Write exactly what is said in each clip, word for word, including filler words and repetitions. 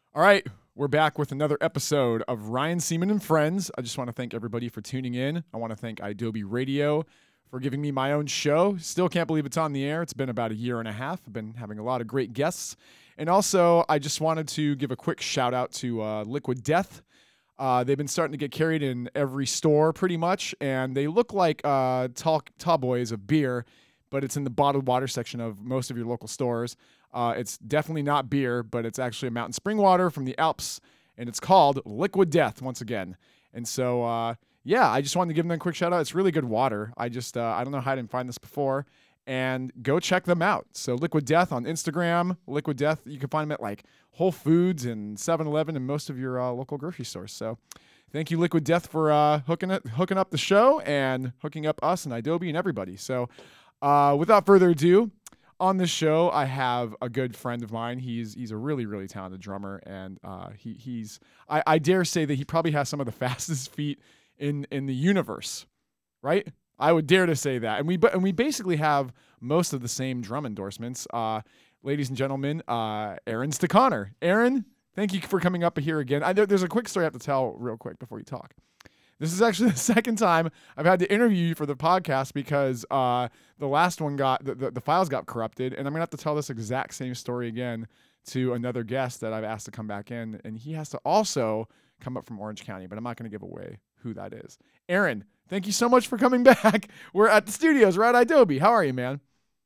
All right, we're back with another episode of Ryan Seaman and Friends. I just want to thank everybody for tuning in. I want to thank Adobe Radio for giving me my own show. Still can't believe it's on the air. It's been about a year and a half. I've been having a lot of great guests. And also, I just wanted to give a quick shout out to uh, Liquid Death. Uh, they've been starting to get carried in every store pretty much, and they look like uh, tall, tall boys of beer, but it's in the bottled water section of most of your local stores. Uh, it's definitely not beer, but it's actually a mountain spring water from the Alps, and it's called Liquid Death once again. And so, uh, yeah, I just wanted to give them a quick shout out. It's really good water. I just, uh, I don't know how I didn't find this before, and go check them out. So Liquid Death on Instagram, Liquid Death, you can find them at like Whole Foods and seven eleven and most of your uh, local grocery stores. So thank you, Liquid Death, for uh, hooking it, hooking up the show and hooking up us and Adobe and everybody. So uh, without further ado, on this show, I have a good friend of mine. He's he's a really, really talented drummer, and uh, he he's I, I dare say that he probably has some of the fastest feet in in the universe, right? I would dare to say that. And we and we basically have most of the same drum endorsements. Uh, ladies and gentlemen, uh, Aaron Staconnor. Aaron, thank you for coming up here again. I, there, there's a quick story I have to tell real quick before you talk. This is actually the second time I've had to interview you for the podcast because uh, the last one got, the, the, the files got corrupted, and I'm going to have to tell this exact same story again to another guest that I've asked to come back in, and he has to also come up from Orange County, but I'm not going to give away who that is. Aaron, thank you so much for coming back. We're at the studios. We're at Adobe. How are you, man?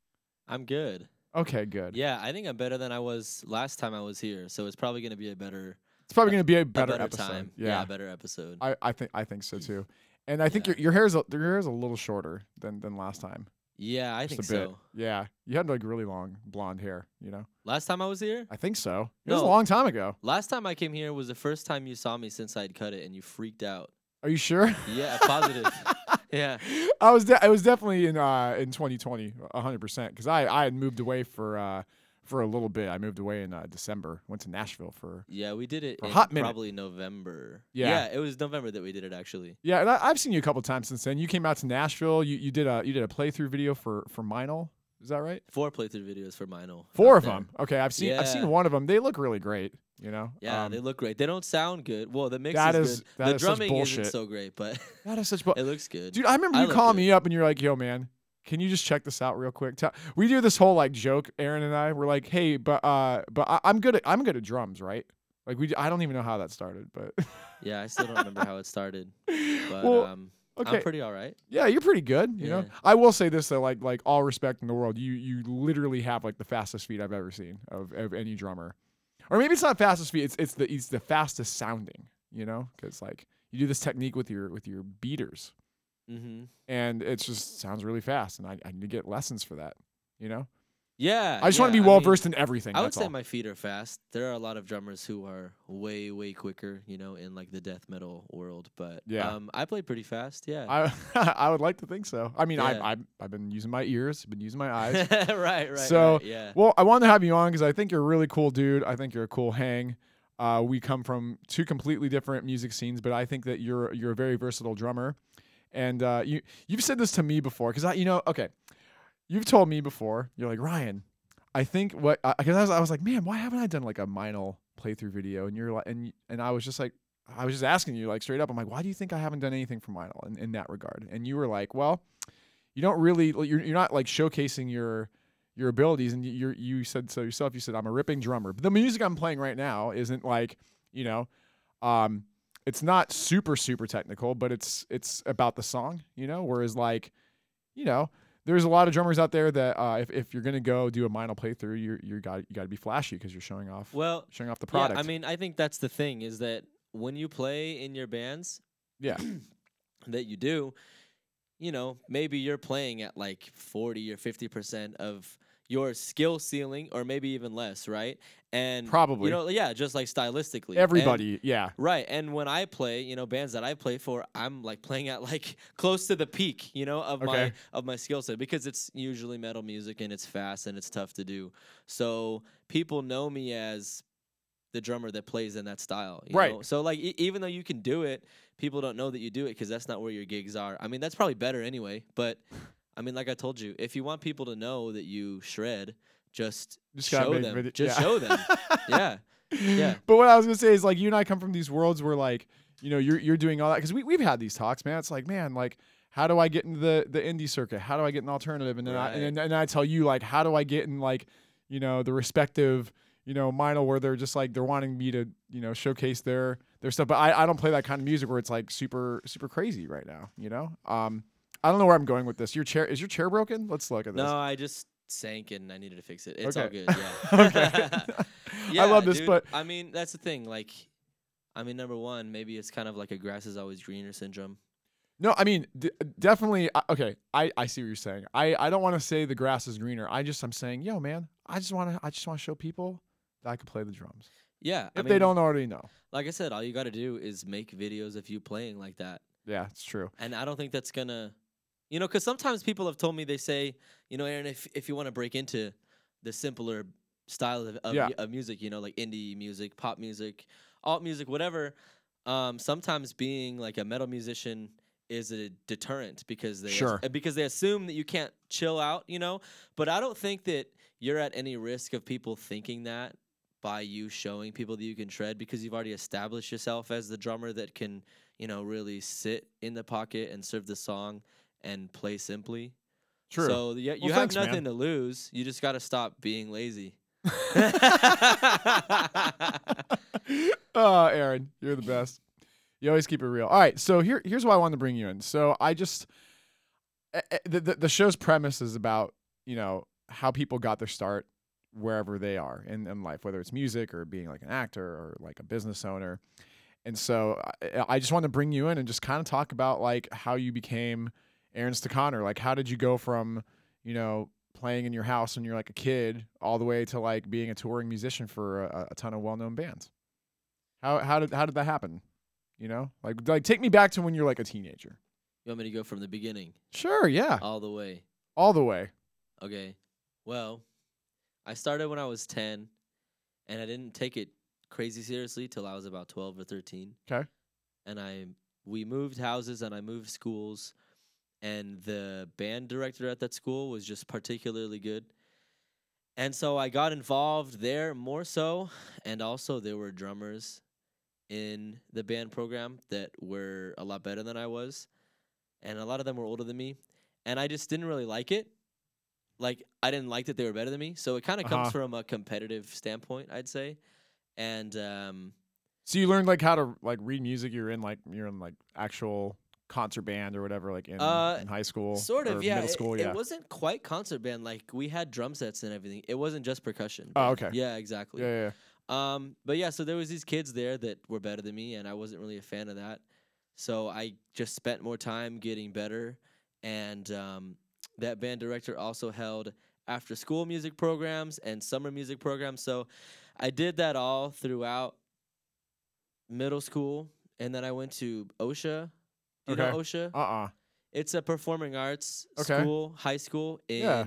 I'm good. Okay, good. Yeah, I think I'm better than I was last time I was here, so it's probably going to be a better It's probably going to be a better, a better episode. time. Yeah. yeah, a better episode. I, I think I think so too. And I think Yeah. your your hair is a, your hair is a little shorter than than last time. yeah, I Just think a bit. so. Yeah, you had like really long blonde hair, you know. Last time I was here? I think so. It was a No. long time ago. Last time I came here was the first time you saw me since I'd cut it, and you freaked out. Are you sure? Yeah, positive. Yeah. I was de- I was definitely in uh in twenty twenty, one hundred percent, because I I had moved away for uh for a little bit. I moved away in uh, December. Went to Nashville for Yeah, we did it For a in hot minute. probably November. Yeah. Yeah, it was November that we did it, actually. yeah. And I, I've seen you a couple times since then. You came out to Nashville. You you did a you did a playthrough video for for Meinl. Is that right? Four playthrough videos for Meinl. Four out of there. them. Okay, I've seen I've seen Yeah. one of them. They look really great. You know. Yeah, Um, they look great. They don't sound good. Well, the mix That is, is- good. that the is such drumming bullshit. isn't so great, but that is such. Bu- it looks good. Dude, I remember I you look calling good. me up and you're like, "Yo, man, can you just check this out real quick?" Tell- we do this whole like joke. Aaron and I were like, "Hey, but uh, but I- I'm good at I'm good at drums, right?" Like we, I don't even know how that started, but Yeah, I still don't remember how it started, but well, um, okay, I'm pretty all right. yeah, you're pretty good. You know, Yeah. I will say this though, like like all respect in the world, you you literally have like the fastest feet I've ever seen of, of any drummer, or maybe it's not fastest feet. It's it's the it's the fastest sounding. You know, because like you do this technique with your with your beaters. Mm-hmm. And it just sounds really fast, and I, I need to get lessons for that, you know? Yeah, I just want to yeah, be well mean, versed in everything. I would that's say all. my feet are fast. There are a lot of drummers who are way, way quicker, you know, in like the death metal world. But Yeah. um, I play pretty fast. Yeah, I I would like to think so. I mean, I've, Yeah. I've I've been using my ears, been using my eyes. right, right. So, right, yeah, Well, I wanted to have you on because I think you're a really cool dude. I think you're a cool hang. Uh, we come from two completely different music scenes, but I think that you're you're a very versatile drummer. And uh, you you've said this to me before because I you know okay, you've told me before. You're like, Ryan, I think what because I was I was like, man, why haven't I done like a Meinl playthrough video? And you're like, and and I was just like, I was just asking you like straight up. I'm like, why do you think I haven't done anything for Meinl in, in that regard? And you were like, well, you don't really you're you're not like showcasing your your abilities. And you you said so yourself. You said I'm a ripping drummer. But the music I'm playing right now isn't like you know, um. It's not super super technical, but it's it's about the song, you know. Whereas like, you know, there's a lot of drummers out there that uh, if if you're gonna go do a Meinl playthrough, you you got you got to be flashy because you're showing off well, showing off the yeah. product. I mean, I think that's the thing is that when you play in your bands, yeah, that you do, you know, maybe you're playing at like forty or fifty percent of your skill ceiling, or maybe even less, right? And Probably. you know, yeah, just like stylistically, And- everybody, yeah, right. And when I play, you know, bands that I play for, I'm like playing at like close to the peak, you know, of my Okay. of my skill set because it's usually metal music and it's fast and it's tough to do. So people know me as the drummer that plays in that style, you Right. know? So like e- even though you can do it, people don't know that you do it because that's not where your gigs are. I mean, that's probably better anyway, but I mean, like I told you, if you want people to know that you shred, just, Just gotta show make them. video- Just yeah. show them. Yeah. Yeah. But what I was gonna say is like you and I come from these worlds where like you know you're you're doing all that because we we've had these talks, man. It's like man, like how do I get into the the indie circuit? How do I get an alternative? And then I Right. and then and I tell you like how do I get in like you know the respective you know minor where they're just like they're wanting me to you know showcase their their stuff. But I I don't play that kind of music where it's like super super crazy right now. You know. Um. I don't know where I'm going with this. Your chair is your chair broken? Let's look at this. No, I just sank and I needed to fix it. It's all Okay. good. Yeah. Okay. Yeah, I love this, dude. but I mean, that's the thing. Like, I mean, number one, maybe it's kind of like a grass is always greener syndrome. no, I mean d- definitely. uh, Okay, I, I see what you're saying. I, I don't want to say the grass is greener. I just I'm saying, yo, man, I just want to I just want to show people that I can play the drums Yeah. I if mean, they don't already know. like I said, all you got to do is make videos of you playing like that. Yeah, it's true. And I don't think that's gonna, you know, because sometimes people have told me they say, you know, Aaron, if if you want to break into the simpler style of of, Yeah. mu- of music, you know, like indie music, pop music, alt music, whatever. Um, sometimes being like a metal musician is a deterrent because they Sure. uh, because they assume that you can't chill out, you know. But I don't think that you're at any risk of people thinking that by you showing people that you can shred because you've already established yourself as the drummer that can, you know, really sit in the pocket and serve the song and play simply. True. So yeah, you Well, have thanks, man. nothing to lose. You just got to stop being lazy. Oh, Aaron, you're the best. You always keep it real. All right, so here here's why I wanted to bring you in. So I just eh, eh, the the, the show's premise is about you know how people got their start wherever they are in, in life, whether it's music or being like an actor or like a business owner. And so I, I just want to bring you in and just kind of talk about like how you became Aaron Staconnor. Like how did you go from, you know, playing in your house when you're like a kid all the way to like being a touring musician for a, a ton of well-known bands? How how did how did that happen? You know? Like like take me back to when you're like a teenager. You want me to go from the beginning Sure, yeah. all the way? All the way. Okay. Well, I started when I was ten, and I didn't take it crazy seriously till I was about twelve or thirteen. Okay. And I we moved houses and I moved schools, and the band director at that school was just particularly good. And so I got involved there more so, and also there were drummers in the band program that were a lot better than I was, and a lot of them were older than me, and I just didn't really like it. Like I didn't like that they were better than me, so it kind of Uh-huh. comes from a competitive standpoint, I'd say. And um, So you learned like how to like read music. You're in like you're in like actual concert band or whatever, like in, Uh, in high school, sort or of, yeah. middle It, school. it Yeah. wasn't quite concert band. Like we had drum sets and everything. It wasn't just percussion. Oh, band. okay. Yeah, exactly. Yeah, yeah, yeah. Um, but yeah, so there was these kids there that were better than me, and I wasn't really a fan of that. So I just spent more time getting better, and um, that band director also held after school music programs and summer music programs. So I did that all throughout middle school, and then I went to OSHA. Do you know Okay. OSHA? Uh-uh. It's a performing arts Okay. school, high school in Yeah.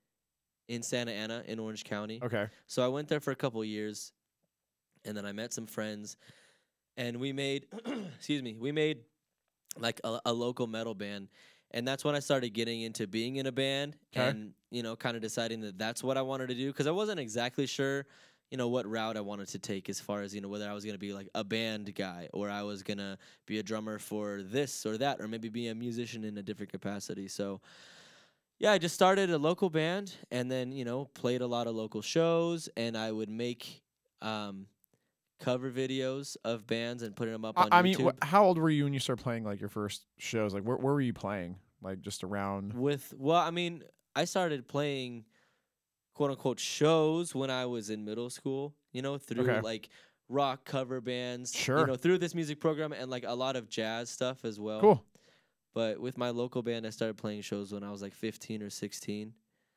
in Santa Ana in Orange County. Okay. So I went there for a couple years, and then I met some friends, and we made excuse me, we made like a, a local metal band, and that's when I started getting into being in a band 'Kay. and you know kind of deciding that that's what I wanted to do because I wasn't exactly sure you know what route I wanted to take as far as you know whether I was going to be like a band guy or I was going to be a drummer for this or that or maybe be a musician in a different capacity. So yeah, I just started a local band and then, you know, played a lot of local shows and I would make um, cover videos of bands and putting them up I, on I mean, YouTube. wh- how old were you when you started playing like your first shows? Like, where where were you playing? Like, just around? With, well, I mean, I started playing quote unquote shows when I was in middle school, you know, through Okay. like rock cover bands, Sure. you know, through this music program and like a lot of jazz stuff as well. Cool. But with my local band, I started playing shows when I was like fifteen or sixteen.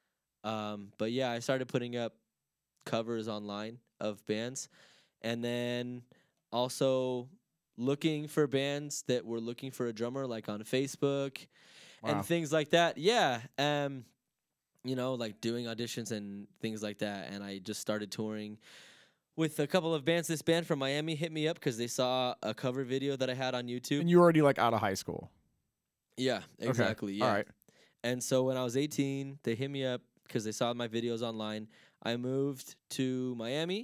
Um, but yeah, I started putting up covers online of bands, and then also looking for bands that were looking for a drummer, like on Facebook Wow. and things like that. Yeah, um, you know, like doing auditions and things like that. And I just started touring with a couple of bands. This band from Miami hit me up because they saw a cover video that I had on YouTube. And you were already like out of high school. Yeah, exactly. Okay. Yeah. All right. And so when I was eighteen, they hit me up because they saw my videos online. I moved to Miami,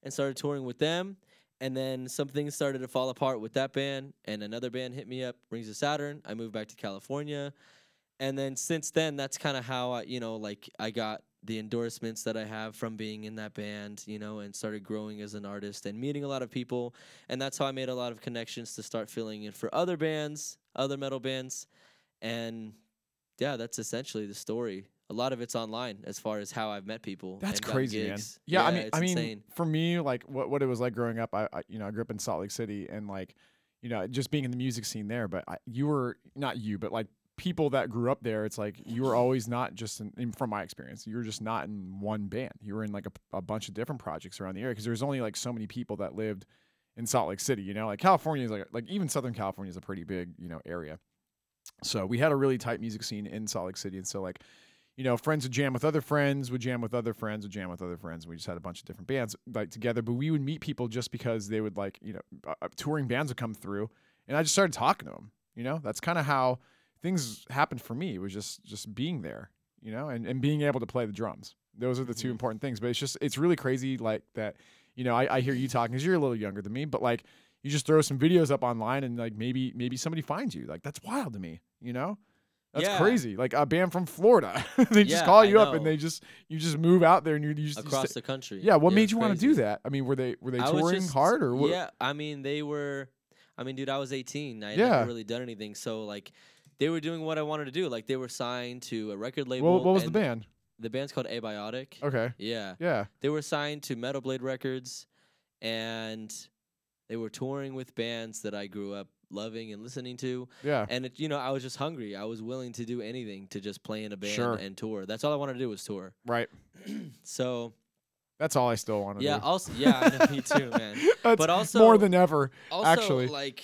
and started touring with them. And then some things started to fall apart with that band, and another band hit me up, Rings of Saturn. I moved back to California. And then since then, that's kind of how I, you know, like I got the endorsements that I have from being in that band, you know, and started growing as an artist and meeting a lot of people. And that's how I made a lot of connections to start filling in for other bands, other metal bands. And yeah, that's essentially the story. A lot of it's online as far as how I've met people. That's and gotten crazy, man. gigs. Yeah, I Yeah, mean, it's I mean, insane. for me, like what what it was like growing up. I, I you know I grew up in Salt Lake City, and like you know just being in the music scene there. But I, you were not you, but like people that grew up there. It's like you were always not just in, in, from my experience. You were just not in one band. You were in like a, a bunch of different projects around the area because there's only like so many people that lived in Salt Lake City. You know, like California is like like even Southern California is a pretty big you know area. So we had a really tight music scene in Salt Lake City, and so like. You know, friends would jam with other friends, would jam with other friends, would jam with other friends. We just had a bunch of different bands like together, but we would meet people just because they would like, you know, uh, touring bands would come through, and I just started talking to them. You know, that's kind of how things happened for me. It was just just being there, you know, and, and being able to play the drums. Those are the two Mhm. important things. But it's just it's really crazy like that. You know, I, I hear you talking because you're a little younger than me, but like you just throw some videos up online and like maybe maybe somebody finds you. Like that's wild to me. You know. That's Yeah. crazy. Like a band from Florida, they just Yeah, call I you up and know. they just you just move out there and you, you just you Across stay- the country. Yeah, what made it's you want to do crazy. that? I mean, were they were they I was touring just- hard or what? Yeah, I mean they were. I mean, dude, I was eighteen. I had Yeah. never really done anything, so like, they were doing what I wanted to do. Like, they were signed to a record label. What, what was the and band? The band's called Abiotic. Okay, Yeah, yeah, they were signed to Metal Blade Records, and they were touring with bands that I grew up loving and listening to. yeah. And it, you know, I was just hungry. I was willing to do anything to just play in a band Sure. and tour. That's all I wanted to do was tour. Right. So That's all I still want to yeah, do. also yeah, I know, me too, man. That's but also more than ever. Also, actually. like,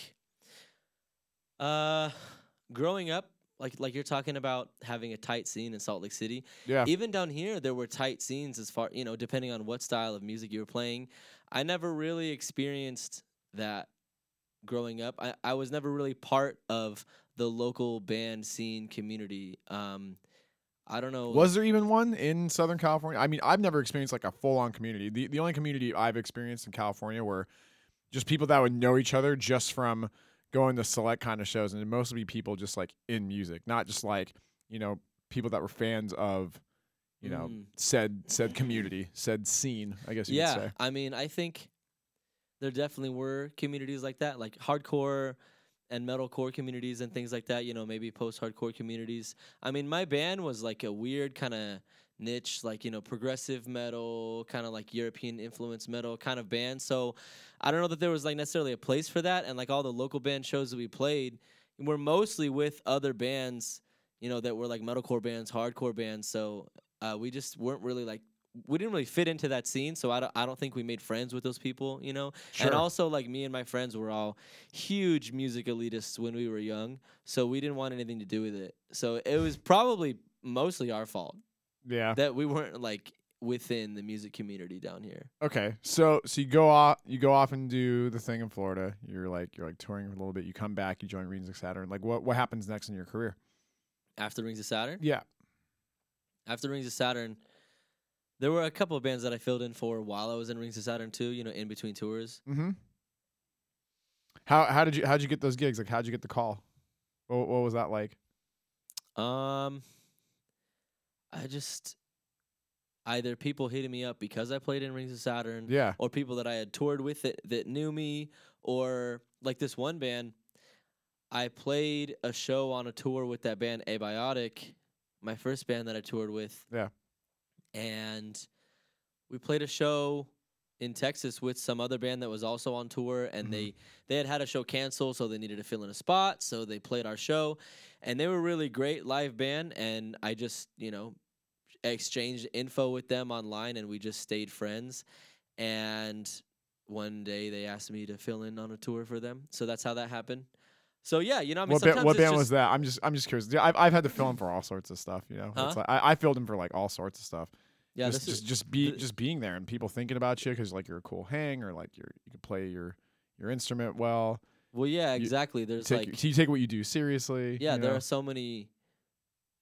uh, growing up, like like you're talking about having a tight scene in Salt Lake City. Yeah. Even down here, there were tight scenes as far, you know, depending on what style of music you were playing. I never really experienced that growing up. I, I was never really part of the local band scene community. Um, I don't know. Was there even one in Southern California? I mean, I've never experienced like a full on community. The the only community I've experienced in California were just people that would know each other just from going to select kind of shows, and it'd mostly be people just like in music, not just like, you know, people that were fans of, you know, Mm. said said community, said scene, I guess you yeah, could say. I mean, I think there definitely were communities like that, like hardcore and metalcore communities and things like that, you know, maybe post-hardcore communities. I mean, my band was like a weird kind of niche, like, you know, progressive metal, kind of like European influence metal kind of band. So I don't know that there was like necessarily a place for that. And like all the local band shows that we played were mostly with other bands, you know, that were like metalcore bands, hardcore bands. So uh, we just weren't really like, we didn't really fit into that scene, so I don't, I don't think we made friends with those people, you know? Sure. And also, like, me and my friends were all huge music elitists when we were young, so we didn't want anything to do with it. So it was probably mostly our fault Yeah. that we weren't, like, within the music community down here. Okay. So so you go off you go off and do the thing in Florida. You're like you're like touring for a little bit. You come back, you join Rings of Saturn. Like what what happens next in your career? After Rings of Saturn? Yeah. After Rings of Saturn, there were a couple of bands that I filled in for while I was in Rings of Saturn, too, you know, in between tours. Mm-hmm. How how did you how'd you get those gigs? Like how'd you get the call? What what was that like? Um, I just either people hitting me up because I played in Rings of Saturn, Yeah. or people that I had toured with that that knew me, or like this one band. I played a show on a tour with that band Abiotic, my first band that I toured with. Yeah. And we played a show in Texas with some other band that was also on tour, and Mhm. they they had had a show canceled, so they needed to fill in a spot, so they played our show, and they were really great live band, and I just, you know, exchanged info with them online, and we just stayed friends. And one day they asked me to fill in on a tour for them, so that's how that happened. So yeah, you know, I mean, what ba- sometimes what it's band just, was that? I'm just I'm just curious. Yeah, I've I've had to fill in for all sorts of stuff. You know, Huh? it's like I, I filled in for like all sorts of stuff. yeah, just this just is just be th- just being there and people thinking about you because like you're a cool hang or like you're you can play your your instrument well. well, yeah, exactly. There's Take like you take what you do seriously. yeah, you there know? are so many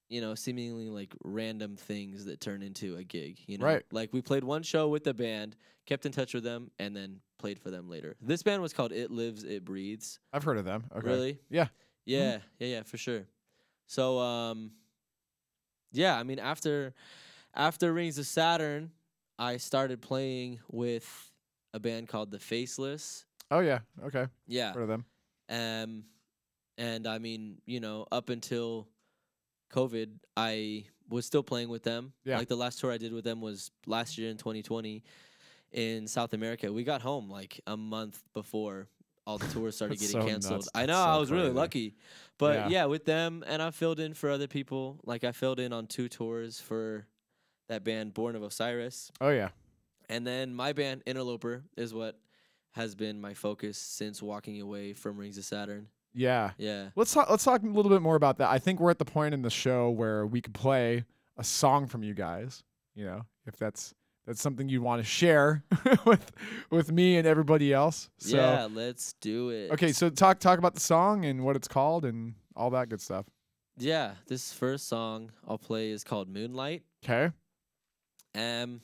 you know, seemingly like random things that turn into a gig, you know? Right. Like we played one show with the band, kept in touch with them, and then played for them later. This band was called It Lives, It Breathes. I've heard of them. Okay. Really? Yeah. Yeah, yeah, yeah, for sure. So, um, yeah, I mean, after after Rings of Saturn, I started playing with a band called The Faceless. Oh yeah. Okay. Yeah. Heard of them. Um, and I mean, you know, up until COVID, I was still playing with them. Yeah. Like the last tour I did with them was last year in twenty twenty in South America. We got home like a month before all the tours started That's getting so canceled. nuts. I That's know, so I was really crazy. lucky. But Yeah. yeah. with them, and I filled in for other people. Like I filled in on two tours for that band Born of Osiris. Oh yeah. And then my band Interloper is what has been my focus since walking away from Rings of Saturn. Yeah. Yeah. Let's talk. Let's talk a little bit more about that. I think we're at the point in the show where we could play a song from you guys. You know, if that's that's something you want to share with with me and everybody else. So, yeah, let's do it. okay, so talk talk about the song and what it's called and all that good stuff. Yeah, this first song I'll play is called Moonlight. Okay. Um,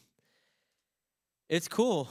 it's cool.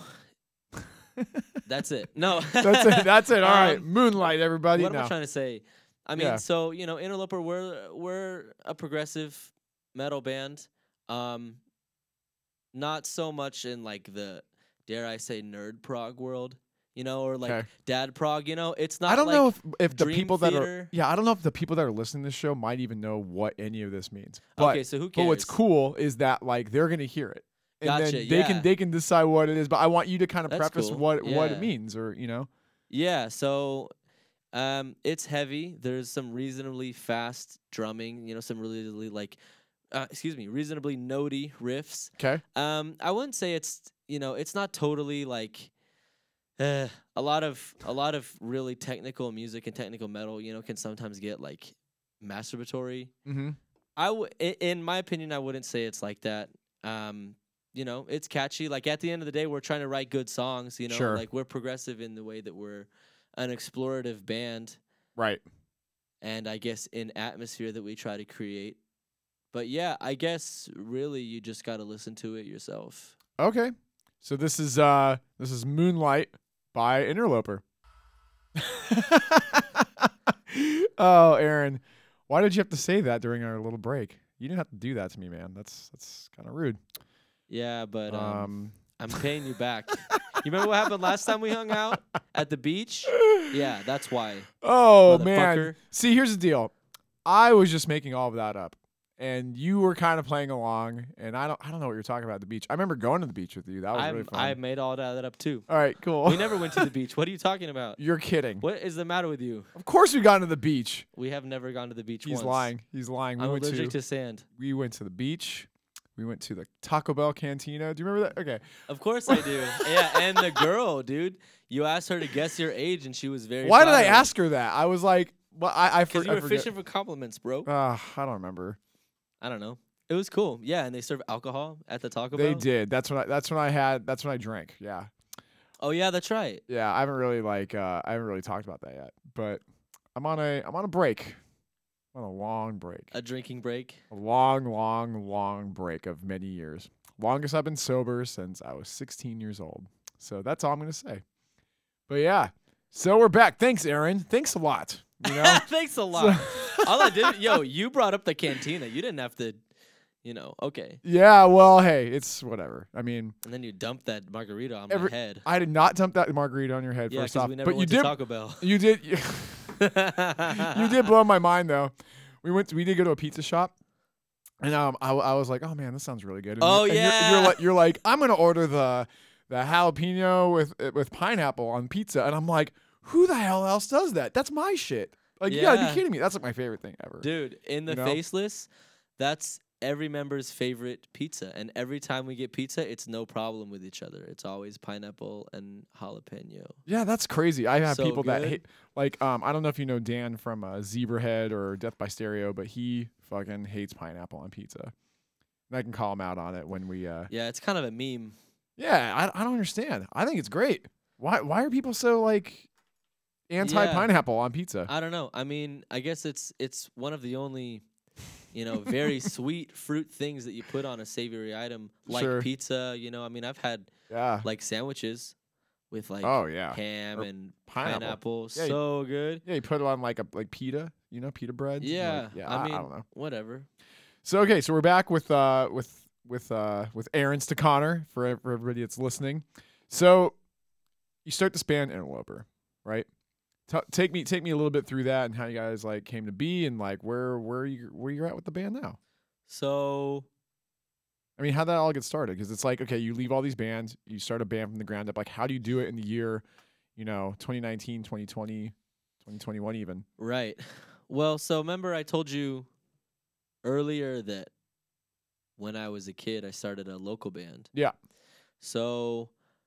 That's it. No, That's it. That's it. All right. Um, Moonlight, everybody. What am No. I trying to say? I mean, Yeah. so you know, Interloper, we're we're a progressive metal band. Um, not so much in like the, dare I say, nerd prog world, you know, or like Okay. dad prog. You know, it's not. I don't like know if, if the Dream people that are Theater. yeah, I don't know if the people that are listening to this show might even know what any of this means. But, okay, so who but cares? what's cool is that like they're gonna hear it. And Gotcha, then they yeah. can they can decide what it is. But I want you to kind of That's preface cool. what what it Yeah. means, or you know. Yeah, so um, it's heavy. There's some reasonably fast drumming. You know, some really, really like, uh, excuse me, reasonably notey riffs. Okay. Um, I wouldn't say it's you know, it's not totally like uh, a lot of a lot of really technical music and technical metal. You know, can sometimes get like masturbatory. Mm-hmm. I w- i- in my opinion, I wouldn't say it's like that. Um, you know, it's catchy. Like at the end of the day, we're trying to write good songs. You know, Sure. like we're progressive in the way that we're an explorative band, Right. and I guess in atmosphere that we try to create. But yeah, I guess really you just got to listen to it yourself. Okay. So this is uh this is Moonlight by Interloper. Oh, Aaron, why did you have to say that during our little break? You didn't have to do that to me, man. That's that's kind of rude. Yeah, but um, Um, I'm paying you back. You remember what happened last time we hung out at the beach? Yeah, that's why. oh man. Motherfucker. See, here's the deal. I was just making all of that up, and you were kind of playing along. And I don't, I don't know what you're talking about at the beach. I remember going to the beach with you. That was I really fun. I made all that up too. all right, cool. We never went to the beach. What are you talking about? You're kidding. What is the matter with you? Of course, we got to the beach. We have never gone to the beach He's once. lying. He's lying. We I'm went allergic to, to sand. we went to the beach. We went to the Taco Bell Cantina. Do you remember that? Okay. Of course I do. Yeah, and the girl, dude. You asked her to guess your age, and she was very. Why did I flattered. ask her that? I was like, well, I I, for, Because you I were forget. fishing for compliments, bro. Uh, I don't remember. I don't know. It was cool. Yeah, and they serve alcohol at the Taco They Bell. did. That's when I. That's when I had. That's when I drank. Yeah. Oh yeah, that's right. Yeah. I haven't really like. Uh, I haven't really talked about that yet. But I'm on a. I'm on a break. I'm on a long break. A drinking break. A long, long, long break of many years. Longest I've been sober since I was sixteen years old. So that's all I'm gonna say. But yeah. So we're back. Thanks, Aaron. Thanks a lot. You know. Thanks a lot. All I did, yo, you brought up the cantina. You didn't have to, you know. Okay. Yeah. Well, hey, it's whatever. I mean, And then you dumped that margarita on Every- my head. I did not dump that margarita on your head Yeah, first because off, we never but you went did. to Taco Bell. You did. You, you did blow my mind though. We went. To, we did go to a pizza shop, and um, I, I was like, oh man, this sounds really good. And Oh, you- and you're, yeah. you're like, you're like, I'm gonna order the the jalapeno with with pineapple on pizza, and I'm like, who the hell else does that? That's my shit. Like, you gotta Yeah. be kidding me. That's like my favorite thing ever. Dude, in the You know? Faceless, that's every member's favorite pizza. And every time we get pizza, it's no problem with each other. It's always pineapple and jalapeno. Yeah, that's crazy. I have So people that good. hate, like, um, I don't know if you know Dan from uh, Zebrahead or Death by Stereo, but he fucking hates pineapple on pizza. And I can call him out on it when we, uh, Yeah, it's kind of a meme. yeah, I, I don't understand. I think it's great. Why, why are people so like anti pineapple on pizza? I don't know. I mean, I guess it's it's one of the only You know, very sweet fruit things that you put on a savory item like Sure. pizza. You know, I mean, I've had Yeah. like sandwiches with like Oh, yeah. ham Or and pineapple. pineapple. Yeah, you- So good. Yeah, you put it on like a like pita, you know, pita bread. Yeah. Like, yeah, I I, mean, I don't know. whatever. So okay, so we're back with uh with with uh with Aaron's to Connor for, ev- for everybody that's listening. So you start this band Interloper, right? T- take me take me a little bit through that and how you guys like came to be and like where where you where you're at with the band now. So I mean, how that all get started? Because it's like, okay, you leave all these bands, you start a band from the ground up. Like, how do you do it in the year, you know, twenty nineteen, twenty twenty, twenty twenty-one even? right. Well, so remember I told you earlier that when I was a kid, I started a local band. Yeah. So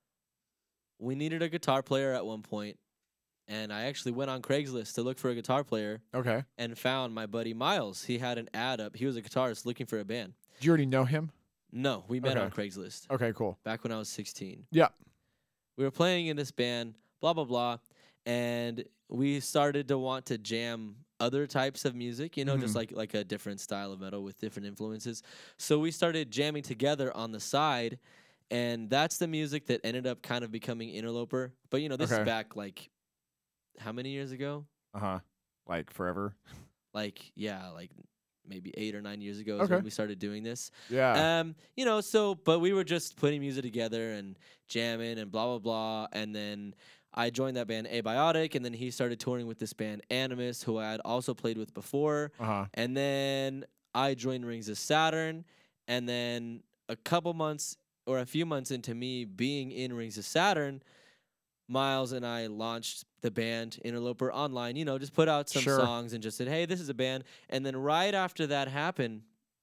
we needed a guitar player at one point, and I actually went on Craigslist to look for a guitar player Okay. and found my buddy Miles. He had an ad up. He was a guitarist looking for a band. Do you already know him? No, we met Okay. on Craigslist Okay, cool. back when I was sixteen. Yeah. We were playing in this band, blah, blah, blah, and we started to want to jam other types of music, you know, just Mhm. like like a different style of metal with different influences. So we started jamming together on the side, and that's the music that ended up kind of becoming Interloper. But, you know, this Okay. is back, like, how many years ago? Uh-huh. Like forever. Like, yeah, like maybe eight or nine years ago is Okay. when we started doing this. Yeah. Um, you know, so but we were just putting music together and jamming and blah blah blah, and then I joined that band Abiotic, and then he started touring with this band Animus, who I had also played with before, Uh-huh. and then I joined Rings of Saturn, and then a couple months or a few months into me being in Rings of Saturn, Miles and I launched the band Interloper online, you know, just put out some Sure. songs and just said, hey, this is a band. And then right after that happened,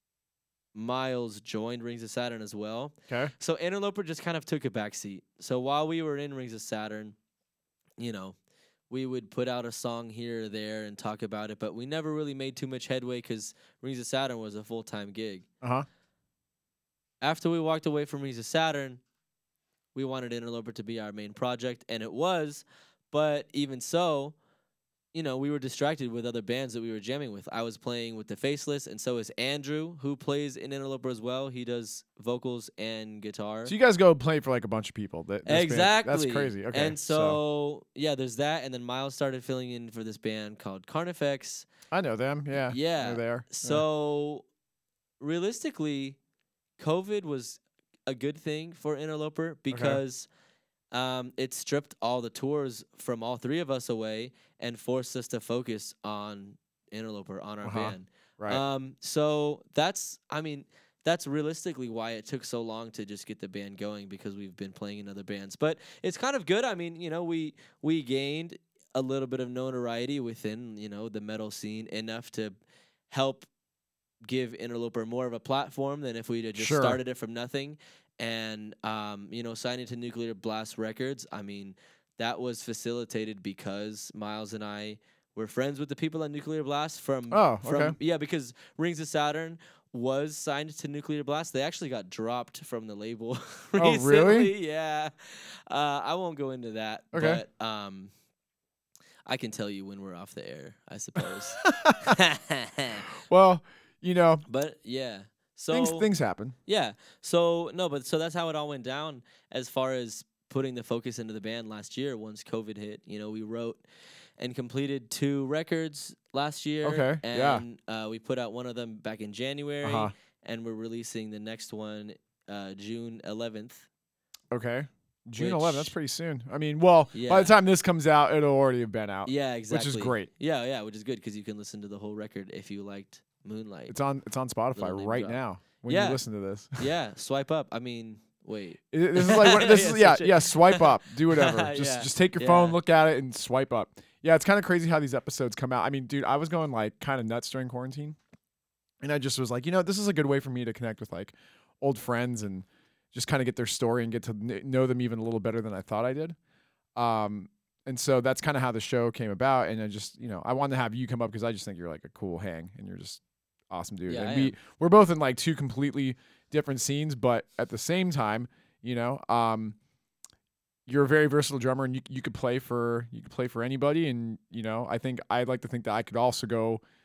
Miles joined Rings of Saturn as well. Okay. So Interloper just kind of took a backseat. So while we were in Rings of Saturn, you know, we would put out a song here or there and talk about it, but we never really made too much headway because Rings of Saturn was a full-time gig. Uh-huh. After we walked away from Rings of Saturn, we wanted Interloper to be our main project, and it was. But even so, you know, we were distracted with other bands that we were jamming with. I was playing with the Faceless, and so is Andrew, who plays in Interloper as well. He does vocals and guitar. So you guys go play for like a bunch of people. That, this band- Exactly. that's crazy. Okay. And so, yeah, there's that. And then Miles started filling in for this band called Carnifex. I know them. Yeah. Yeah. I know they are. Yeah. So, realistically, COVID was a good thing for Interloper because um, it stripped all the tours from all three of us away and forced us to focus on Interloper, on our Uh-huh. band. Right. Um, so that's, I mean, that's realistically why it took so long to just get the band going, because we've been playing in other bands. But it's kind of good. I mean, you know, we we gained a little bit of notoriety within, you know, the metal scene, enough to help give Interloper more of a platform than if we'd have just Sure. started it from nothing. And, um, you know, signing to Nuclear Blast Records, I mean, that was facilitated because Miles and I were friends with the people at Nuclear Blast from, Oh, from okay. yeah, because Rings of Saturn was signed to Nuclear Blast. They actually got dropped from the label Oh, recently. really? Yeah. Uh, I won't go into that. Okay. But um, I can tell you when we're off the air, I suppose. Well, you know, But yeah. So things things happen. yeah. So no, but so that's how it all went down as far as putting the focus into the band last year once COVID hit. You know, we wrote and completed two records last year. Okay, yeah. And uh, we put out one of them back in January, Uh-huh. and we're releasing the next one uh, June eleventh. Okay. June Which- eleventh. That's pretty soon. I mean, well, by Yeah. the time this comes out, it'll already have been out. Yeah, exactly. great. Yeah, yeah, which is good because you can listen to the whole record if you liked Moonlight. It's on it's on Spotify Little name right drop. now when Yeah. you listen to this. Yeah, swipe up. I mean, wait. It- this is like what, this Yeah, is yeah such a- yeah swipe up, do whatever. Just Yeah, just take your phone, yeah. look at it, and swipe up. Yeah, it's kind of crazy how these episodes come out. I mean, dude, I was going like kind of nuts during quarantine, and I just was like, you know, this is a good way for me to connect with like old friends and just kind of get their story and get to kn- know them even a little better than I thought I did. Um, and so that's kind of how the show came about. And I just, you know, I wanted to have you come up because I just think you're like a cool hang and you're just awesome dude. Yeah, and I we am. we're both in like two completely different scenes, but at the same time, you know, um, you're a very versatile drummer and you you could play for you could play for anybody. And you know, I think I'd like to think that I could also go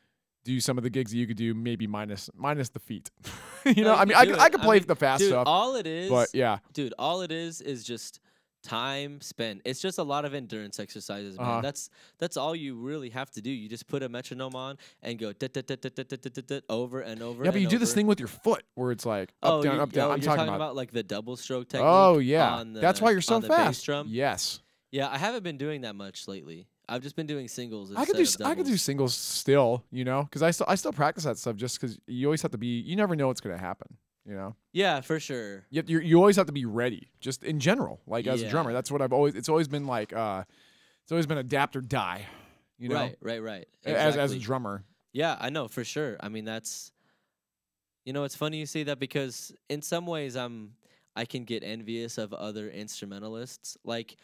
do some of the gigs that you could do, maybe minus minus the feet. you No, know, you I mean, can I do could, it. I could I play mean, the fast dude, stuff, all it is, but yeah, dude, all it is is just time spent. It's just a lot of endurance exercises, man. Uh-huh. That's that's all you really have to do. You just put a metronome on and go dit, dit, dit, dit, dit, dit, dit, dit, dit, over and over. yeah. But and you do this over. thing with your foot where it's like up, Oh, down, you, up, down. oh, I'm you're talking talking about. about like the double stroke technique. Oh yeah, on the, that's why you're so on the fast. bass drum. Yes, Yeah, I haven't been doing that much lately. I've just been doing singles. I could do. instead s- of I could do doubles. singles still. You know, because I still I still practice that stuff just because you always have to be. You never know what's gonna happen. You know. Yeah, for sure. You, have, you you always have to be ready, just in general. Like as a Yeah. drummer, that's what I've always. It's always been like. uh It's always been adapt or die. You know, Right, right, right. A- as as a Exactly. drummer. Yeah, I know for sure. I mean, that's, you know, it's funny you say that because in some ways I'm I can get envious of other instrumentalists. Like,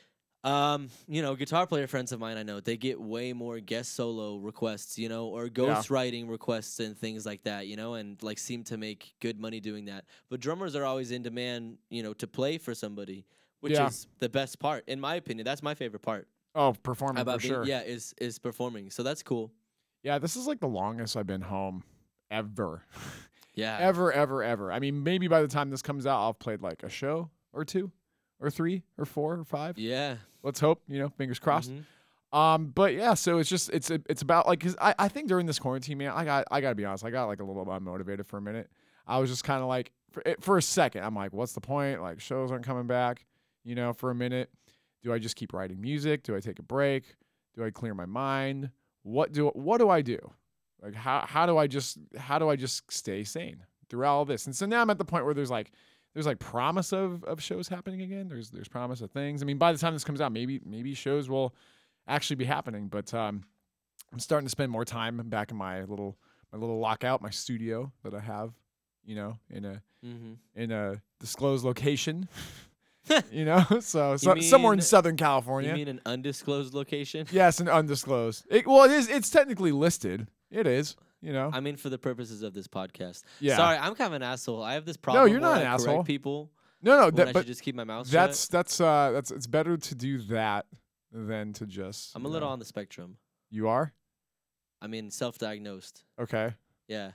um, you know, guitar player friends of mine I know, they get way more guest solo requests, you know, or ghost writing requests and things like that, you know, and like seem to make good money doing that. But drummers are always in demand, you know, to play for somebody, which Yeah. is the best part, in my opinion. That's my favorite part Oh, performing about for being, sure. yeah, is is performing. So that's cool. Yeah, this is like the longest I've been home ever. Yeah. ever, ever, ever. I mean, maybe by the time this comes out, I'll have played like a show or two or three or four or five. Yeah. Let's hope, you know, fingers crossed. Mhm. Um, but yeah, so it's just it's it's about like cuz I, I think during this quarantine, man, I got I got to be honest, I got like a little unmotivated for a minute. I was just kind of like for, it- for a second, I'm like, what's the point? Like shows aren't coming back, you know, for a minute. Do I just keep writing music? Do I take a break? Do I clear my mind? What do what do I do? Like how how do I just how do I just stay sane throughout all this? And so now I'm at the point where there's like there's like promise of of shows happening again. There's there's promise of things. I mean, by the time this comes out, maybe maybe shows will actually be happening. But um, I'm starting to spend more time back in my little my little lockout, my studio that I have, you know, in a Mhm. in a disclosed location. you know, so, so You somewhere in mean- Southern You California. mean an undisclosed location? Yes, an undisclosed. It, well, it is. It's technically listed. It is. You know. I mean, for the purposes of this podcast. Yeah. Sorry, I'm kind of an asshole. I have this problem. you're where not I an correct asshole. people No, no. when That, I but should just keep my mouth that's shut. that's uh that's it's better to do that than to just. I'm a you little know. on the spectrum. You are I mean, self-diagnosed. okay. Yeah.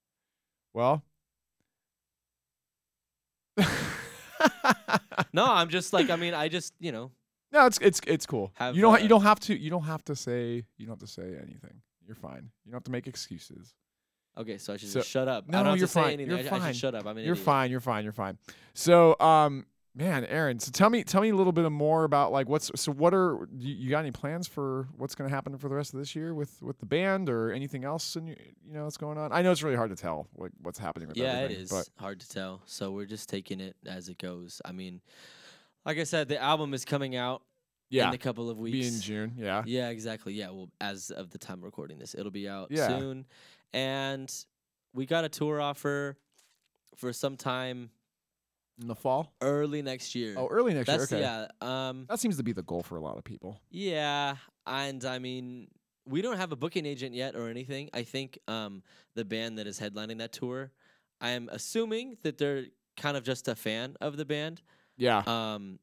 Well. No, I'm just like, I mean, I just, you know, No, it's it's it's cool. Have, you don't ha- uh, you don't have to you don't have to say you don't have to say anything. You're fine. You don't have to make excuses. okay, so I should So- just shut up. No, I don't have you're to say fine. anything. You're I, I fine. should shut up. I'm an You're idiot. fine. You're fine. You're fine. So, um, man, Aaron. So tell me, tell me a little bit more about like what's. So what are you, you got any plans for what's going to happen for the rest of this year with with the band or anything else? And you, you know what's going on. I know it's really hard to tell like what's happening with Yeah, it everything. is But hard to tell. So we're just taking it as it goes. I mean, like I said, the album is coming out yeah, in a couple of weeks. be in June. Yeah. Yeah, exactly. Yeah, well, as of the time of recording this, it'll be out Yeah. soon. And we got a tour offer for some time In the fall. early next year. Oh, early next That's year. Okay. yeah. Um That seems to be the goal for a lot of people. yeah, and I mean, we don't have a booking agent yet or anything. I think um the band that is headlining that tour, I am assuming that they're kind of just a fan of the band. Yeah. Um,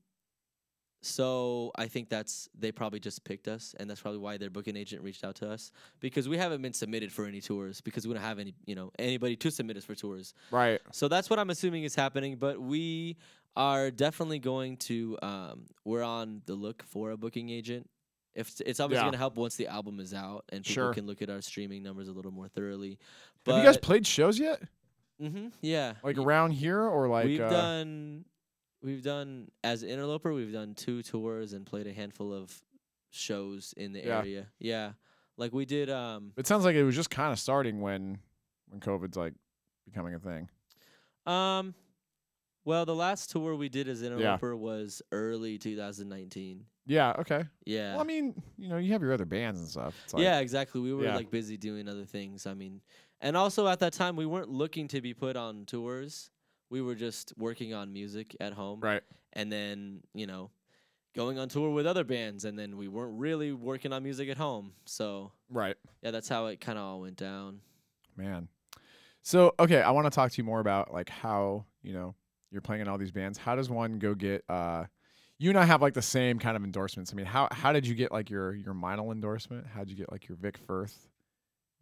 so I think that's they probably just picked us, and that's probably why their booking agent reached out to us because we haven't been submitted for any tours because we don't have any, you know, anybody to submit us for tours. right. So that's what I'm assuming is happening. But we are definitely going to. Um, we're on the look for a booking agent. If it's obviously Yeah. going to help once the album is out and people Sure. can look at our streaming numbers a little more thoroughly. But Have you guys played shows yet? hmm yeah, Like Y- around here or like? we've uh, done we've done as Interloper, we've done two tours and played a handful of shows in the Yeah. area. Yeah. Like we did um It sounds like it was just kind of starting when when COVID's like becoming a thing. um well, the last tour we did as Interloper was early two thousand nineteen. Yeah. Okay. Yeah. Well, I mean, you know, you have your other bands and stuff. It's like, yeah, exactly. We were yeah. like busy doing other things. I mean, and also at that time we weren't looking to be put on tours. We were just working on music at home. Right. And then, you know, going on tour with other bands, and then we weren't really working on music at home. So Right. yeah, that's how it kind of all went down. Man. So okay, I want to talk to you more about like how you know you're playing in all these bands. How does one go get? uh You and I have like the same kind of endorsements. I mean, how how did you get like your your Meinl endorsement? How did you get like your Vic Firth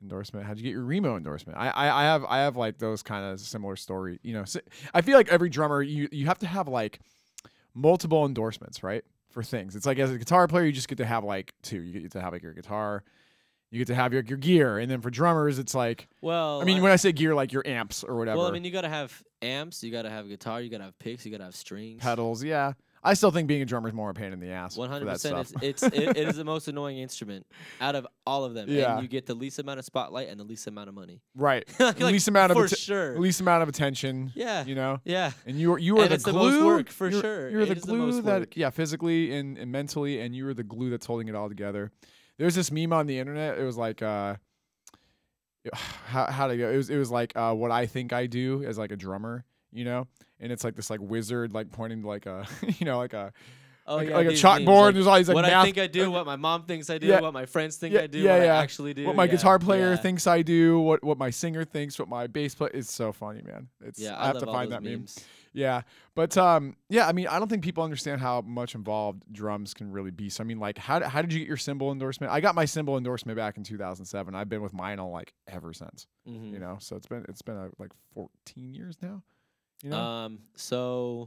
endorsement? How'd you get your Remo endorsement? I, I, I have, I have like those kind of similar story. You know, so I feel like every drummer, you, you have to have like multiple endorsements, right? For things. It's like as a guitar player, you just get to have like two. You get to have like your guitar, you get to have your, your gear, and then for drummers, it's like. Well, I mean, I, when I say gear, like your amps or whatever. well, I mean, you gotta have amps, you gotta have guitar, you gotta have picks, you gotta have strings, pedals. Yeah, I still think being a drummer is more a pain in the ass. One hundred for that percent. stuff. It's, it's it, it is the most annoying instrument out of all of them, Yeah. and you get the least amount of spotlight and the least amount of money. Right. like, least amount of for atten- sure. least amount of attention. Yeah. You know. Yeah. And you are you are And the it's the glue. most work, for you're, sure. You're It the is the glue most that work. yeah, physically and, and mentally, and you were the glue that's holding it all together. There's this meme on the internet. It was like uh, how how to go. It was it was like uh, what I think I do as like a drummer, you know. And it's like this like wizard like pointing to like a you know like a Oh, like, yeah, like a these chalkboard. memes, like, and there's all these like what math, I think I do, what my mom thinks I do, Yeah. what my friends think Yeah, I do, yeah, what yeah. I actually do. what my yeah, guitar player yeah. thinks I do, what what my singer thinks, what my bass player. It's so funny, man. It's Yeah, I, I, have love to all find those that meme. memes. Yeah, but um, yeah, I mean, I don't think people understand how much involved drums can really be. So I mean, like, how how did you get your cymbal endorsement? I got my cymbal endorsement back in two thousand seven. I've been with Meinl like ever since. Mhm. You know, so it's been it's been uh, like fourteen years now. You know, Um. So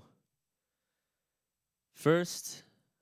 first,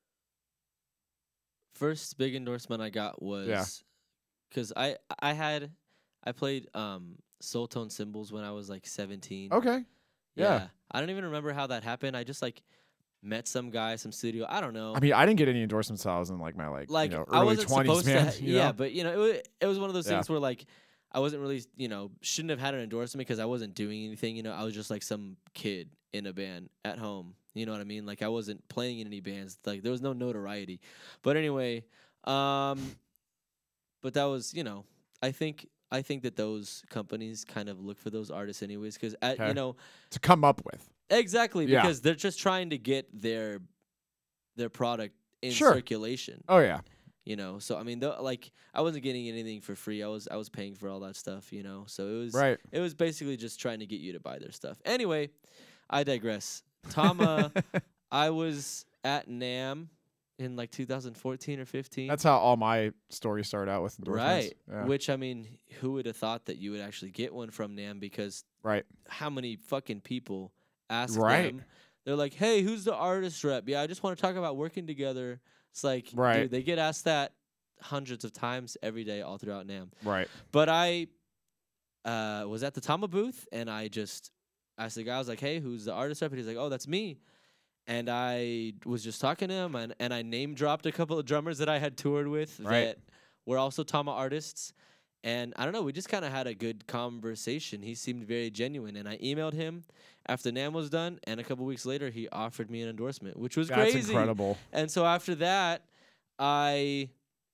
first big endorsement I got was because I I had I played um soul tone cymbals when I was like seventeen. okay, yeah. I don't even remember how that happened. I just like met some guy, some studio. I don't know. I mean, I didn't get any endorsements until I was in like my like, like you know I early wasn't twenties, supposed man. to. Ha- you yeah, know? but you know, it was, it was one of those Yeah. things where like I wasn't really, you know, shouldn't have had an endorsement because I wasn't doing anything. You know, I was just like some kid in a band at home. You know what I mean? Like I wasn't playing in any bands. Like there was no notoriety. But anyway, um, but that was, you know, I think I think that those companies kind of look for those artists anyways because Okay. you know to come up with. exactly Yeah. because they're just trying to get their their product in Sure. circulation. Oh yeah, You know, so I mean, the, like I wasn't getting anything for free. I was I was paying for all that stuff. You know, so it was right. it was basically just trying to get you to buy their stuff. Anyway, I digress. Tama, I was at NAMM in like two thousand fourteen or fifteen. That's how all my stories start out with endorsements. right. Yeah. Which I mean, who would have thought that you would actually get one from NAMM? Because Right. how many fucking people ask Right. them? They're like, "Hey, who's the artist rep? Yeah, I just want to talk about working together." It's like, Right. dude, they get asked that hundreds of times every day all throughout NAMM. Right. But I uh, was at the Tama booth, and I just asked the guy, I was like, "Hey, who's the artist rep?" And he's like, "Oh, that's me." And I was just talking to him, and, and I name dropped a couple of drummers that I had toured with Right. that were also Tama artists. And I don't know, we just kind of had a good conversation. He seemed very genuine, and I emailed him after NAMM was done, and a couple weeks later, he offered me an endorsement, which was That's crazy. incredible. And so after that, I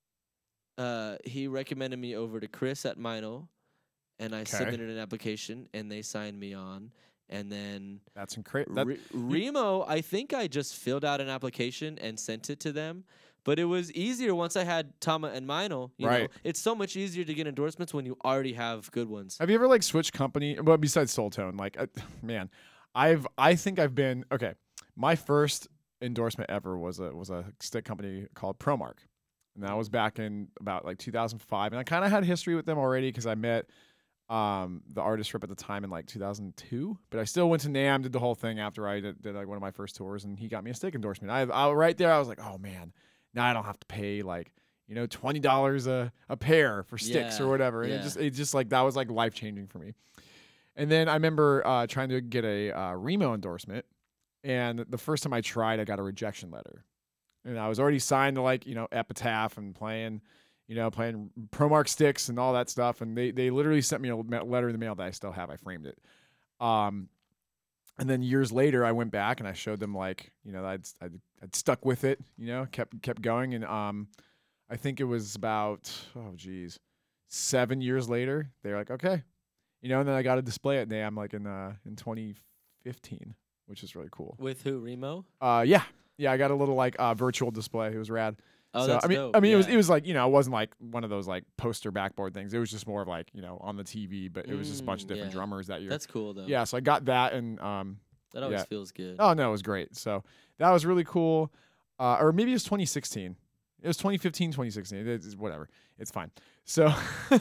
uh, he recommended me over to Chris at Meinl, and I Okay. submitted an application, and they signed me on. And then That's incredible. Re- Remo, I think I just filled out an application and sent it to them. But it was easier once I had Tama and Meinl. You know, Right. it's so much easier to get endorsements when you already have good ones. Have you ever like switched company? Well, besides Soultone, like, uh, man, I've I think I've been okay. My first endorsement ever was a was a stick company called Promark, and that was back in about like two thousand five. And I kind of had history with them already because I met um the artist rep at the time in like two thousand two. But I still went to NAMM, did the whole thing after I did, did like one of my first tours, and he got me a stick endorsement. I, I right there, I was like, oh man, now I don't have to pay like. You know, twenty dollars a a pair for sticks Yeah, or whatever. And yeah. it just it just like that was like life changing for me. And then I remember uh, trying to get a uh, Remo endorsement, and the first time I tried, I got a rejection letter, and I was already signed to like you know Epitaph and playing, you know, playing Promark sticks and all that stuff, and they they literally sent me a le- letter in the mail that I still have. I framed it. Um, and then years later, I went back and I showed them like you know I'd I'd, I'd stuck with it, you know, kept kept going, and um. I think it was about, oh, geez, seven years later. They're like, okay. You know, and then I got a display at NAMM like in uh, in twenty fifteen, which is really cool. With who, Remo? Uh, yeah. Yeah, I got a little like uh, virtual display. It was rad. Oh, so, that's I mean, dope. I mean, yeah. it was it was like, you know, it wasn't like one of those like poster backboard things. It was just more of like, you know, on the T V, but it was just a bunch of Mm, different yeah. drummers that year. That's cool, though. Yeah, so I got that and um, That always yeah. feels good. oh, no, it was great. So that was really cool. Uh, or maybe it was twenty sixteen. It was twenty fifteen, twenty sixteen. It's whatever. It's fine. So,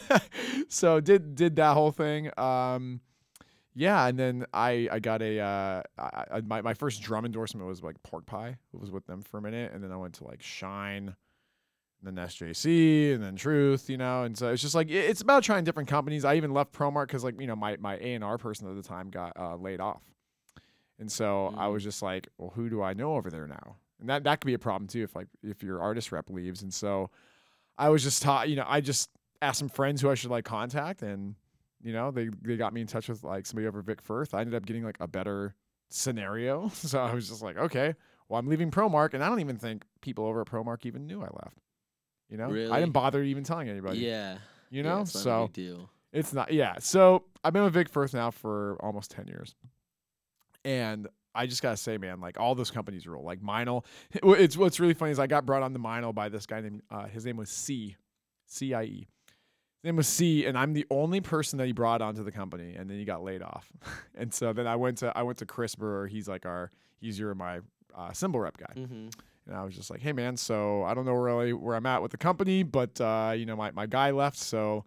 so did did that whole thing. Um, yeah, and then I I got a uh, I, I, my my first drum endorsement was like Pork Pie. It was with them for a minute, and then I went to like Shine, and then S J C, and then Truth. You know, and so it's just like it, it's about trying different companies. I even left ProMark because like you know my my A and R person at the time got uh, laid off, and so Mm. I was just like, well, who do I know over there now? And that, that could be a problem too if like if your artist rep leaves. And so I was just taught, you know, I just asked some friends who I should like contact, and you know, they they got me in touch with like somebody over Vic Firth. I ended up getting like a better scenario. So I was just like, okay, well, I'm leaving ProMark, and I don't even think people over at ProMark even knew I left. You know, Really? I didn't bother even telling anybody. Yeah. You Yeah, know, it's not a so big deal. it's not. Yeah. So I've been with Vic Firth now for almost ten years, and I just gotta say, man, like all those companies rule. Like Meinl, it's what's really funny is I got brought on to Meinl by this guy named uh, his name was C, C I E. His name was C, and I'm the only person that he brought onto the company, and then he got laid off. And so then I went to I went to Chris Brewer. He's like our he's your my uh, cymbal rep guy, Mm-hmm. and I was just like, hey man, so I don't know really where I'm at with the company, but uh, you know my my guy left, so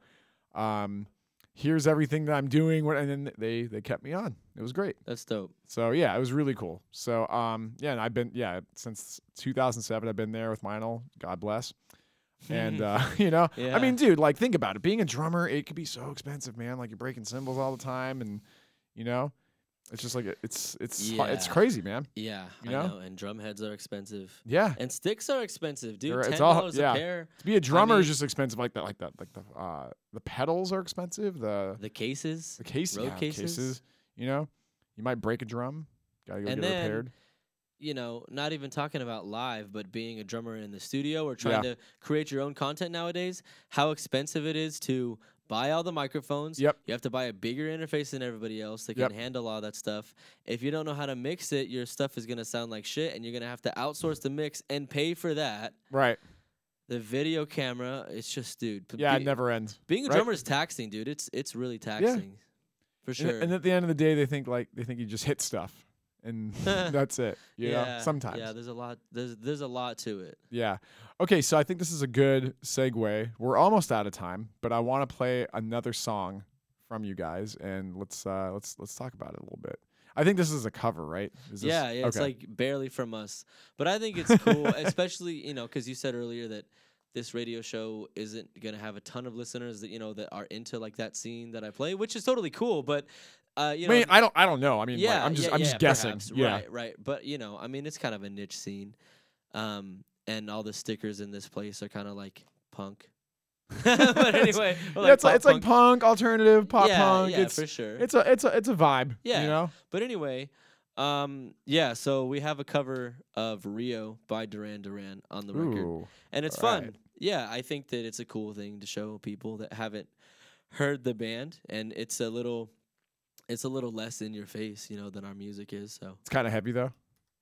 um, here's everything that I'm doing, and then they they kept me on. It was great. That's dope. So yeah, it was really cool. So um yeah, and I've been yeah since two thousand seven. I've been there with Meinl. God bless. And uh, you know, Yeah. I mean, dude, like think about it. Being a drummer, it could be so expensive, man. Like you're breaking cymbals all the time, and you know, it's just like it's it's fu- it's Yeah. crazy, man. Yeah, You I know? know. And drum heads are expensive. Yeah, And sticks are expensive, dude. They're- it's Ten all- dollars yeah. a pair. to be a drummer is mean- just expensive. Like that, like that, like the uh the pedals are expensive. The The cases. the case, road yeah, cases. You know, you might break a drum. Gotta go And get it then, repaired. You know, not even talking about live, but being a drummer in the studio or trying Yeah. to create your own content nowadays, how expensive it is to buy all the microphones. Yep. You have to buy a bigger interface than everybody else that Yep. can handle all that stuff. If you don't know how to mix it, your stuff is going to sound like shit, and you're going to have to outsource the mix and pay for that. Right. The video camera, it's just, dude. p- Yeah, be- it never ends. Being a right? drummer is taxing, dude. It's it's really taxing. For And- sure. And, at the end of the day, they think like they think you just hit stuff, and that's it. You yeah. know, sometimes. Yeah, there's a lot there's there's a lot to it. Yeah. Okay, so I think this is a good segue. We're almost out of time, but I want to play another song from you guys, and let's uh, let's let's talk about it a little bit. I think this is a cover, right? Is this, Yeah, yeah, it's okay. like barely from us. But I think it's cool, especially, you know, cuz you said earlier that this radio show isn't going to have a ton of listeners that, you know, that are into like that scene that I play, which is totally cool, but uh you I know mean, I don't I don't know. I mean, like, yeah, I'm just yeah, I'm yeah, just guessing. perhaps. Yeah. Right, right. But you know, I mean, it's kind of a niche scene. Um and all the stickers in this place are kind of like punk. But anyway, or yeah, it's like pop it's like punk, alternative, pop yeah, punk. Yeah, it's for sure. it's a it's a it's a vibe. Yeah. You know? But anyway, um, yeah. So we have a cover of Rio by Duran Duran on the record, Ooh. and it's all fun. right. Yeah, I think that it's a cool thing to show people that haven't heard the band, and it's a little, it's a little less in your face, you know, than our music is. So It's kind of heavy though.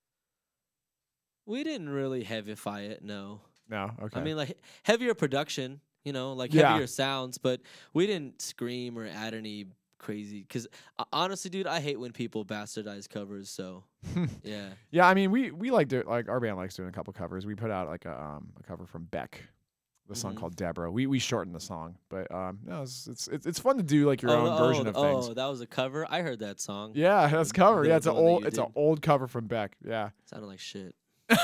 we didn't really heavify it. No, No. Okay. I mean like heavier production, you know, like Yeah. heavier sounds, but we didn't scream or add any crazy. Because uh, honestly, dude, I hate when people bastardize covers. So yeah. yeah, I mean, we we like do like our band likes doing a couple covers. We put out like a um a cover from Beck, the song Mhm. called Deborah. We we shortened the song, but um no, it's it's it's, it's fun to do like your oh, own version oh, of oh, things. that was a cover. I heard that song. Yeah, that's the- cover. the- Yeah, it's the an one that old you it's an did. old cover from Beck. Yeah. Sounded like shit.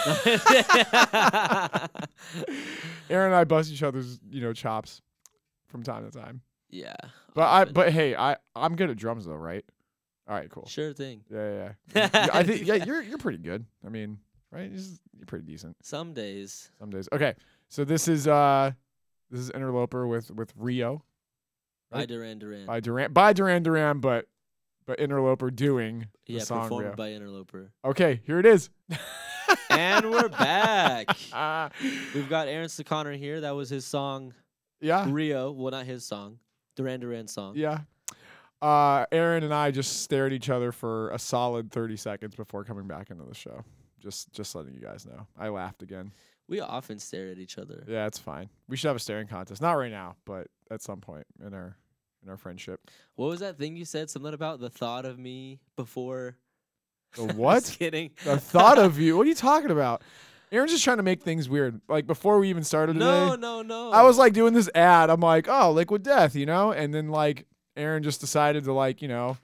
Aaron and I bust each other's, you know, chops from time to time. Yeah. But I often. but hey, I I'm good at drums though, right? All right, cool. Sure thing. Yeah, yeah. yeah. Yeah, I think yeah, you're you're pretty good. I mean, right? You're, just, you're pretty decent Some days. some days. Okay. So this is uh this is Interloper with with Rio By Right. Duran Duran. by Duran by Duran Duran, but but Interloper doing the yeah, song performed Rio. by Interloper. Okay, here it is. And we're back. Uh, We've got Aaron Seconnor here. That was his song yeah. Rio. Well, not his song. Duran Duran's song. Yeah. Uh, Aaron and I just stared at each other for a solid thirty seconds before coming back into the show. Just just letting you guys know. I laughed again. We often stare at each other. Yeah, it's fine. We should have a staring contest. Not right now, but at some point in our in our friendship. What was that thing you said? Something about the thought of me before. The Just what? kidding. The thought of you. What are you talking about? Aaron's just trying to make things weird. Like before we even started today, No, no, no. I was like doing this ad. I'm like, oh, Liquid Death, you know? And then like Aaron just decided to like, you know,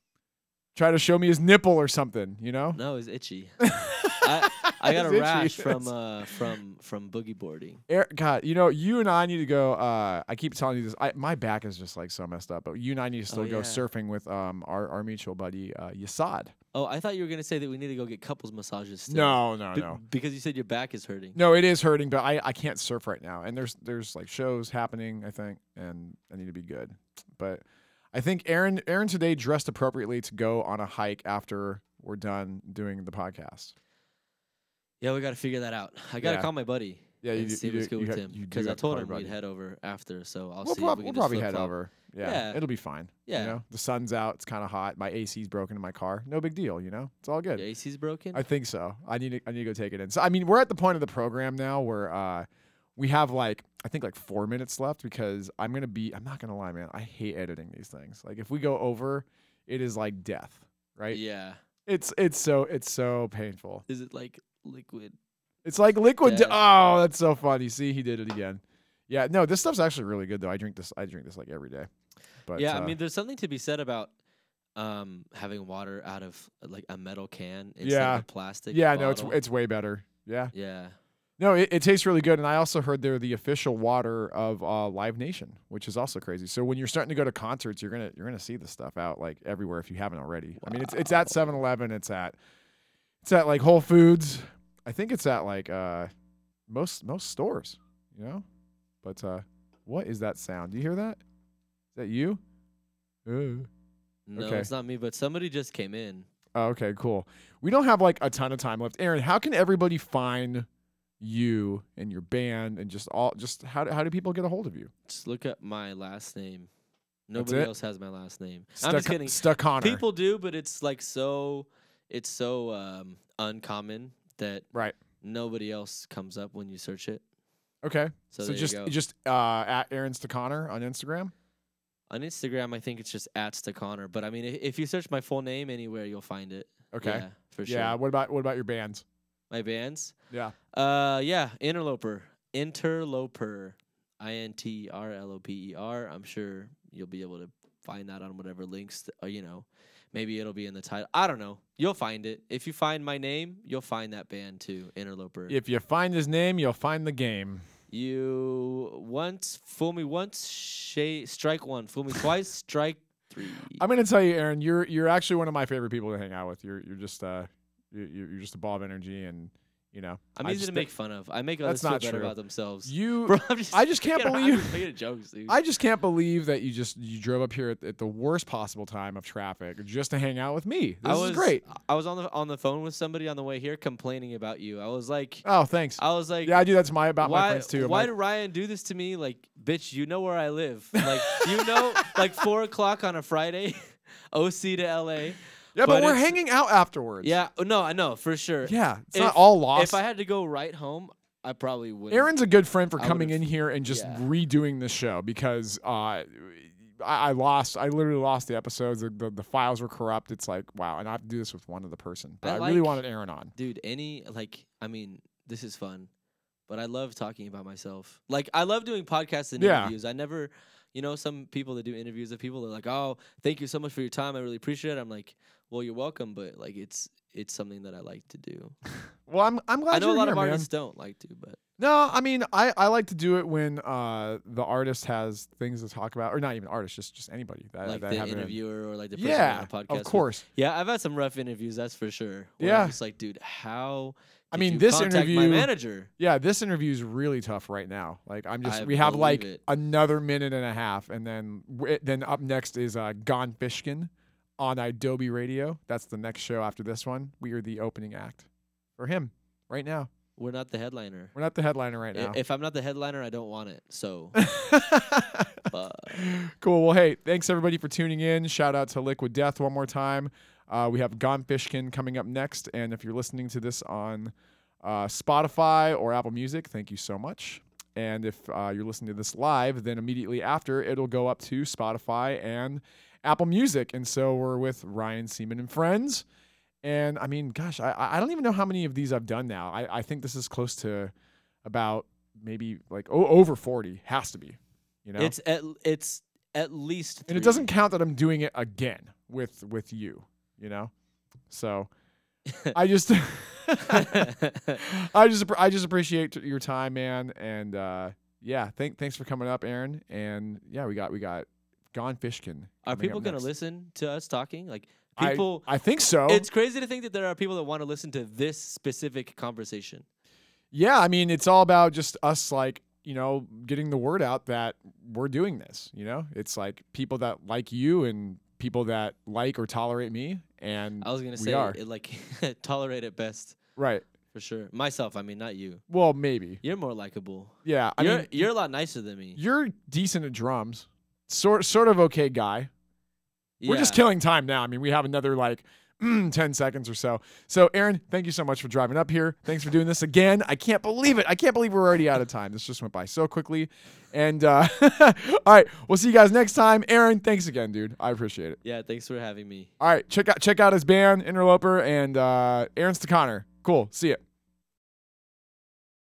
try to show me his nipple or something, you know? No, it's itchy. I, I got It's a itchy. rash from uh from from boogie boarding. Aaron, God, you know, you and I need to go. Uh, I keep telling you this. I, my back is just like so messed up, but you and I need to still Oh, go yeah. surfing with um our, our mutual buddy uh, Yasad. Oh, I thought you were gonna say that we need to go get couples massages. Still. No, no, Be- no. Because you said your back is hurting. No, it is hurting, but I, I can't surf right now. And there's there's like shows happening, I think, and I need to be good. But I think Aaron Aaron today dressed appropriately to go on a hike after we're done doing the podcast. Yeah, we got to figure that out. I got to Yeah. call my buddy. Yeah, you and do- see you what's do- good you with ha- him you do because I have to told call him your we'd buddy. head over after. So I'll We'll, see. prob- if we we'll can just probably head flip-flop. over. Yeah, Yeah. it'll be fine. Yeah. You know, the sun's out. It's kind of hot. My A C's broken in my car. No big deal. You know, it's all good. Your A C's broken. I think so. I need to I need to go take it in. So I mean, we're at the point of the program now where uh we have like I think like four minutes left because I'm gonna be I'm not gonna lie, man. I hate editing these things. Like if we go over, it is like death, right? Yeah. It's it's so it's so painful. Is it like liquid? It's like liquid. Death. Oh, that's so funny. See, he did it again. Yeah, no, this stuff's actually really good though. I drink this. I drink this like every day. But yeah, uh, I mean, there's something to be said about um having water out of uh, like a metal can instead Yeah. of a plastic. yeah, no, it's bottle. it's way better. Yeah. Yeah. No, it, it tastes really good, and I also heard they're the official water of uh, Live Nation, which is also crazy. So when you're starting to go to concerts, you're gonna you're gonna see this stuff out like everywhere if you haven't already. I mean, it's it's at seven eleven, it's at it's at like Whole Foods. I think it's at like uh, most most stores, you know. But uh, what is that sound? Do you hear that? Is that you? Uh. No, Okay. it's not me, but somebody just came in. Oh, okay, cool. We don't have like a ton of time left. Aaron, how can everybody find you and your band and just all just how do, how do people get a hold of you? Just look up my last name. That's Nobody it? else has my last name. I'm Stuck, just kidding. Stuck Connor. People do, but it's like so, it's so um, uncommon that Right. nobody else comes up when you search it. Okay. So, So, there just you go. just uh at Aaron Staconnor on Instagram. On Instagram, I think it's just at Staconnor. But I mean, if, if you search my full name anywhere, you'll find it. Okay. Yeah, for sure. Yeah. What about what about your bands? My bands. Yeah. Uh, yeah, Interloper, Interloper, I N T R L O P E R. I'm sure you'll be able to find that on whatever links. Th- or, you know, maybe it'll be in the title. I don't know. You'll find it. If you find my name, you'll find that band too, Interloper. If you find his name, you'll find the game. You once fool me once, sh- strike one. Fool me twice, strike three. I'm gonna tell you, Aaron, you're you're actually one of my favorite people to hang out with. You're you're just uh you're you're just a ball of energy, and you know I'm I easy just to thi- make fun of. I make That's others feel not better true. about themselves. You Bro, I'm just, I just can't I'm believe- just making jokes, dude. I just can't believe that you just you drove up here at, at the worst possible time of traffic just to hang out with me. This I was is great. I was on the on the phone with somebody on the way here complaining about you. I was like, Oh, thanks. I was like, Yeah, I do that to my about my why friends too. I'm why like, did Ryan do this to me? Like, bitch, you know where I live. Like, you know, like four o'clock on a Friday, O C to L A. yeah, but, but we're it's- hanging out afterwards. Yeah, no, I know for sure. Yeah, it's If- not all lost. If I had to go right home, I probably would. Aaron's a good friend for I coming in would've- here and just yeah. redoing the show because uh, I, I lost. I literally lost the episodes. The, the, the files were corrupt. It's like wow, and I have to do this with one other person. But I, I really like- wanted Aaron on. Dude, any like, I mean, this is fun, but I love talking about myself. Like, I love doing podcasts and Yeah. interviews. I never, you know, some people that do interviews, of people are like, "Oh, thank you so much for your time. I really appreciate it." I'm like, "Well, you're welcome," but like, it's it's something that I like to do. Well, I'm I'm glad I know you're a lot here, of man. artists don't like to, but No, I mean I, I like to do it when uh, the artist has things to talk about, or not even artist, just just anybody that like that the have an- interviewer or like the person Yeah, on the podcast. of with- course. Yeah, I've had some rough interviews, that's for sure. where Yeah. I'm just like, dude, how? I did mean, you this contact interview- my manager. Yeah, this interview is really tough right now. Like I'm just I we have like believe it. another minute and a half, and then w- then up next is uh, Gone Fishkin on Adobe Radio. That's the next show after this one. We are the opening act for him right now. We're not the headliner. We're not the headliner right I- now. If I'm not the headliner, I don't want it. So, uh, Cool. Well, hey, thanks everybody for tuning in. Shout out to Liquid Death one more time. Uh, we have Gone Fishkin coming up next, and if you're listening to this on uh, Spotify or Apple Music, thank you so much. And if uh, you're listening to this live, then immediately after, it'll go up to Spotify and Apple Music. And so we're with Ryan Seaman and Friends. And I mean, gosh, I I don't even know how many of these I've done now. I, I think this is close to about maybe like oh, over forty. Has to be, you know. It's at it's at least. And it three. doesn't count that I'm doing it again with with you, you know. So I just I just I just appreciate your time, man. And uh, yeah, thank thanks for coming up, Aaron. And yeah, we got we got Gone Fishkin. Are coming people up gonna next. listen to us talking? Like I- people. I, think so. It's crazy to think that there are people that want to listen to this specific conversation. Yeah, I mean, it's all about just us, like, you know, getting the word out that we're doing this. You know, it's like people that like you and people that like or tolerate me, and I was gonna we say are. it, like tolerate it best Right. for sure. Myself, I mean, not you. Well, maybe. You're more likable. Yeah. I you're mean, you're a lot nicer than me. you're decent at drums. Sort sort of okay guy. We're just Yeah. killing time now. I mean, we have another like mm, ten seconds or so. So, Aaron, thank you so much for driving up here. Thanks for doing this again. I can't believe it. I can't believe we're already out of time. This just went by so quickly. And uh, all right, we'll see you guys next time. Aaron, thanks again, dude. I appreciate it. Yeah. Thanks for having me. All right, check out check out his band Interloper and uh, Aaron Staconnor. Cool. See ya.